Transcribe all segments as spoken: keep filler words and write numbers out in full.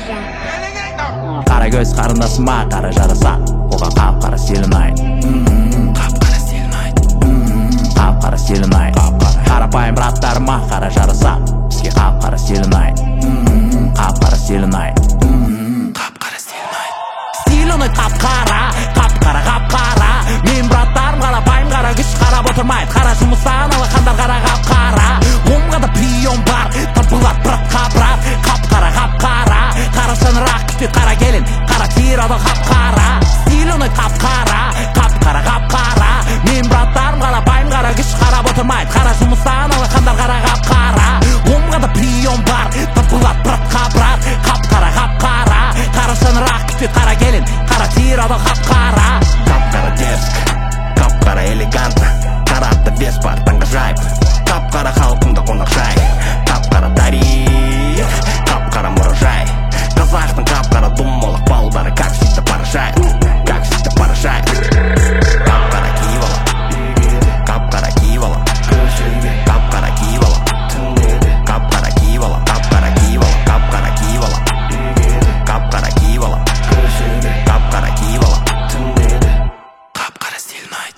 Qara göz qarindasima, qara jarasa, oga qap-qara selinay. Qap-qara selinay. Qap-qara selinay. Qarapayım ratlarıma, qara jarasa, bizga qap-qara selinay. Qap-qara selinay. Qap-qara selinay. Selinay qap-qara, qap-qara, qap-qara. Men bratlarım qarapayım, qara güç qarab oturmaydı. Qarashımızdan alaqandar qara qap-qara. Omgada piyon bar, tapılat brat qap-rat. Qap-qara, qap-qara. Qarasın rak kütü qara gelin, qara tirada qap-qara. Selinay qap-qara, qap-qara, qap-qara. Men bratlarım qarapayım, qara güç qarab oturmaydı. Qarashımızdan alaqandar qara qap-qara. Omgada piyon bar, tapılat brat qap-rat. Qap-qara, qap-qara. Qarasın rak kütü qara gelin, qara tirada qap-qara. Qap-qara дерзк, qap-qara элегантно. Qaratda вес бар, таңғажайып. Qap-qara халқымда қонақжай. Qap-qara тарих, qap-qara мұражай. Қазақтың qap-qara думалақ балдары, как всегда поражает, как всегда поражает. Qap-qara киіп алам, qap-qara киіп алам, qap-qara киіп алам, qap-qara киіп алам, qap-qara киіп алам, qap-qara киіп алам, qap-qara киіп алам, qap-qara киіп алам. Qap-qara selinay.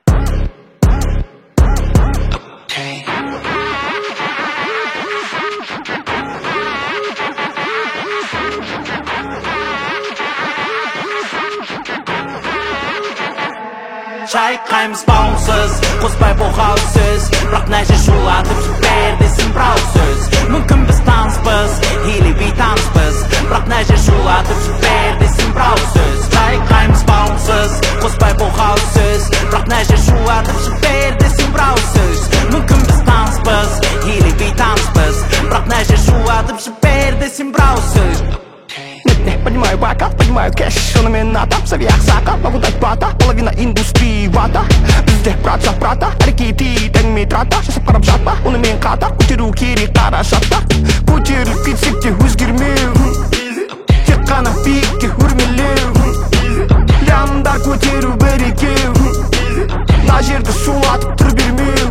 Шайқаймыз бауынсыз, қоспай боқау сөз. Бірақ нәже шулатып жібер десін бірау сөз. Мүмкін біз таныспыз, или бейтаныспыз. Бірақ нәже шулатып жібер десін бірау сөз. Шайқаймыз бауынсыз, қоспай боқау сөз. Бірақ нәже шулатып жібер десін бірау сөз. Мүмкін біз таныспыз, или бейтаныспыз. Бірақ нәже шулатып жібер десін бірау сөз. Понимаю бака, понимаю кэш, шонымен атап, сави ақсақа, могу дать бата, половина индустрии вата. Бізде брат за брата, әрекети тәңме трата, жасап қарап жатпа, онымен қатар, көтеру керек қаражатта. Көтеріліп кетсек те өзгермеу, тек қана биікке өрмелеу. Лямдар көтеру бір екеу, мына жерді шулатып тұр бермеу.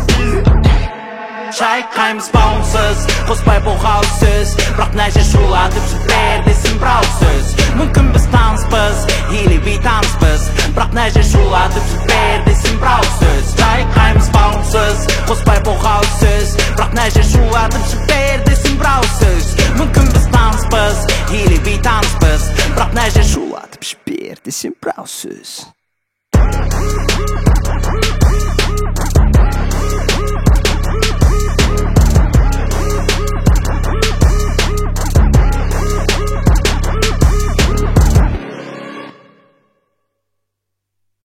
Шайқаймыз бауынсыз, қоспай боқау сөз. Бірақ нәже шулатып жібер десін бірау сөз. Мүмкін біз таныспыз, или бейтаныспыз. Бірақ нәже шулатып жібер десін бірау сөз. Шайқаймыз бауынсыз, қоспай боқау сөз. Бірақ нәже шулатып жібер десін бірау сөз. Мүмкін біз таныспыз, или бейтаныспыз. Бірақ нәже Шулатып жібер десін бірау сөз.